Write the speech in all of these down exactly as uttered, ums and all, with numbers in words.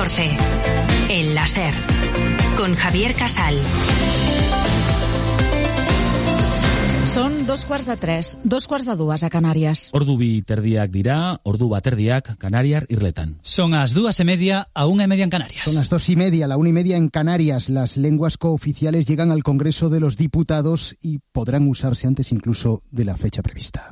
catorce. El láser. Con Javier Casal. Son dos quarts de tres, dos quarts de dues a Canarias. Ordu bi terdiak dira, ordu bat erdiak Canariar irletan. Son as dúas e media a unha e media en Canarias. Son las dos y media, la una y media en Canarias. Las lenguas cooficiales llegan al Congreso de los Diputados y podrán usarse antes incluso de la fecha prevista.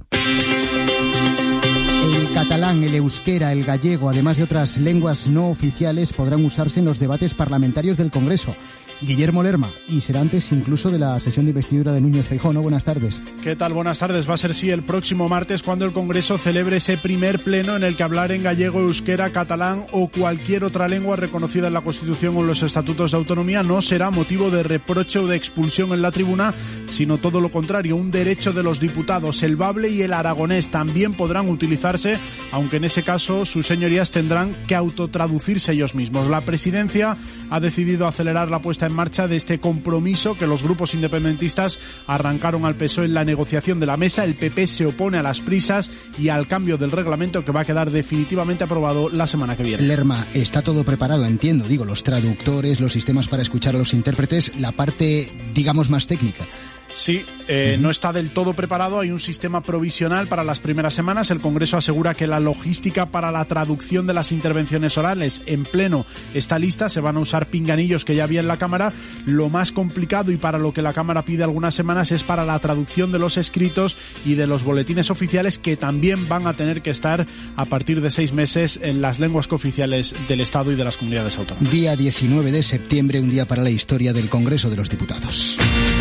El catalán, el euskera, el gallego, además de otras lenguas no oficiales, podrán usarse en los debates parlamentarios del Congreso. Guillermo Lerma, y será antes incluso de la sesión de investidura de Núñez Feijóo, ¿no? Buenas tardes. ¿Qué tal? Buenas tardes. Va a ser sí el próximo martes cuando el Congreso celebre ese primer pleno en el que hablar en gallego, euskera, catalán o cualquier otra lengua reconocida en la Constitución o en los estatutos de autonomía no será motivo de reproche o de expulsión en la tribuna, sino todo lo contrario, un derecho de los diputados. El bable y el aragonés también podrán utilizarse, aunque en ese caso sus señorías tendrán que autotraducirse ellos mismos. La presidencia ha decidido acelerar la puesta en marcha de este compromiso que los grupos independentistas arrancaron al P S O E en la negociación de la mesa. El P P se opone a las prisas y al cambio del reglamento que va a quedar definitivamente aprobado la semana que viene. Lerma, está todo preparado, entiendo, digo, los traductores, los sistemas para escuchar a los intérpretes, la parte, digamos, más técnica. Sí, eh, uh-huh. no está del todo preparado. Hay un sistema provisional para las primeras semanas. El Congreso asegura que la logística para la traducción de las intervenciones orales en pleno está lista. Se van a usar pinganillos que ya había en la Cámara. Lo más complicado y para lo que la Cámara pide algunas semanas es para la traducción de los escritos y de los boletines oficiales, que también van a tener que estar a partir de seis meses en las lenguas cooficiales del Estado y de las comunidades autónomas. Día diecinueve de septiembre, un día para la historia del Congreso de los Diputados.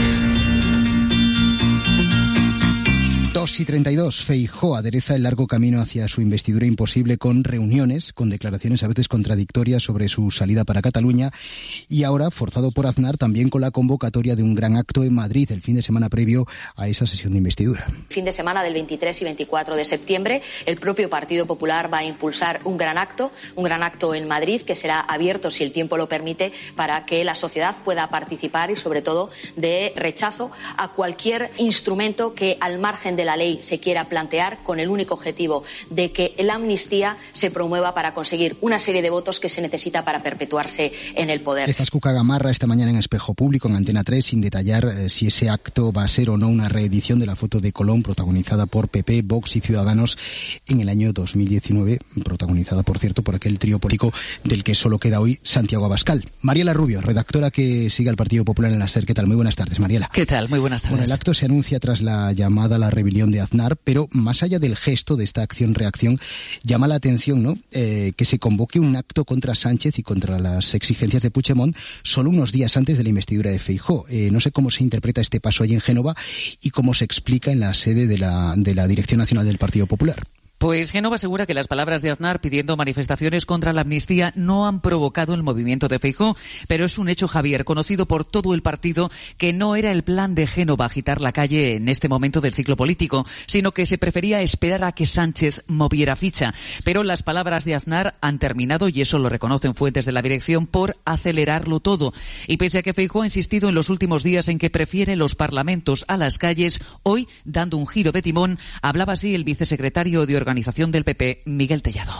dos y treinta y dos, Feijóo adereza el largo camino hacia su investidura imposible con reuniones, con declaraciones a veces contradictorias sobre su salida para Cataluña y ahora, forzado por Aznar, también con la convocatoria de un gran acto en Madrid el fin de semana previo a esa sesión de investidura. Fin de semana del veintitrés y veinticuatro de septiembre, el propio Partido Popular va a impulsar un gran acto, un gran acto en Madrid que será abierto, si el tiempo lo permite, para que la sociedad pueda participar y, sobre todo, de rechazo a cualquier instrumento que, al margen de la ley, se quiera plantear con el único objetivo de que la amnistía se promueva para conseguir una serie de votos que se necesita para perpetuarse en el poder. Esta es Cuca Gamarra esta mañana en Espejo Público, en Antena tres, sin detallar eh, si ese acto va a ser o no una reedición de la foto de Colón protagonizada por P P, Vox y Ciudadanos en el año dos mil diecinueve, protagonizada, por cierto, por aquel trío político del que solo queda hoy Santiago Abascal. Mariela Rubio, redactora que sigue al Partido Popular en la SER. ¿Qué tal? Muy buenas tardes, Mariela. ¿Qué tal? Muy buenas tardes. Bueno, el acto se anuncia tras la llamada a la rebelión de Aznar, pero más allá del gesto de esta acción-reacción, llama la atención, ¿no?, eh, que se convoque un acto contra Sánchez y contra las exigencias de Puigdemont solo unos días antes de la investidura de Feijóo. Eh, no sé cómo se interpreta este paso allí en Génova y cómo se explica en la sede de la, de la Dirección Nacional del Partido Popular. Pues Génova asegura que las palabras de Aznar pidiendo manifestaciones contra la amnistía no han provocado el movimiento de Feijóo, pero es un hecho, Javier, conocido por todo el partido, que no era el plan de Génova agitar la calle en este momento del ciclo político, sino que se prefería esperar a que Sánchez moviera ficha. Pero las palabras de Aznar han terminado, y eso lo reconocen fuentes de la dirección, por acelerarlo todo. Y pese a que Feijóo ha insistido en los últimos días en que prefiere los parlamentos a las calles, hoy, dando un giro de timón, hablaba así el vicesecretario de Organización del P P, Miguel Tellado.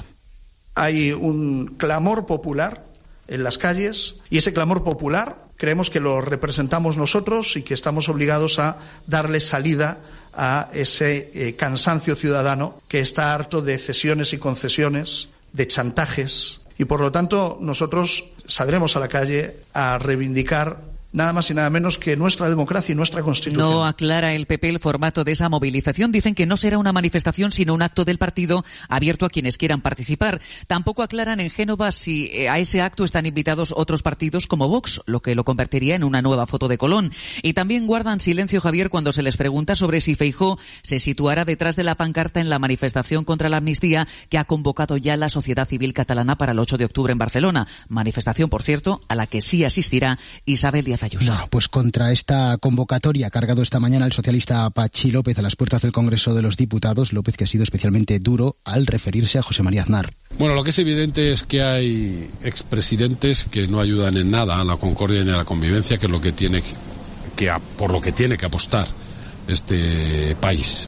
Hay un clamor popular en las calles y ese clamor popular creemos que lo representamos nosotros y que estamos obligados a darle salida a ese eh, cansancio ciudadano que está harto de cesiones y concesiones, de chantajes, y por lo tanto nosotros saldremos a la calle a reivindicar nada más y nada menos que nuestra democracia y nuestra Constitución. No aclara el P P el formato de esa movilización. Dicen que no será una manifestación, sino un acto del partido abierto a quienes quieran participar. Tampoco aclaran en Génova si a ese acto están invitados otros partidos como Vox, lo que lo convertiría en una nueva foto de Colón. Y también guardan silencio, Javier, cuando se les pregunta sobre si Feijóo se situará detrás de la pancarta en la manifestación contra la amnistía que ha convocado ya la sociedad civil catalana para el ocho de octubre en Barcelona. Manifestación, por cierto, a la que sí asistirá Isabel Díaz Ayuso. Bueno, pues contra esta convocatoria ha cargado esta mañana el socialista Patxi López a las puertas del Congreso de los Diputados. López, que ha sido especialmente duro al referirse a José María Aznar. Bueno, lo que es evidente es que hay expresidentes que no ayudan en nada a la concordia ni a la convivencia, que es lo que tiene que, que por lo que tiene que apostar este país.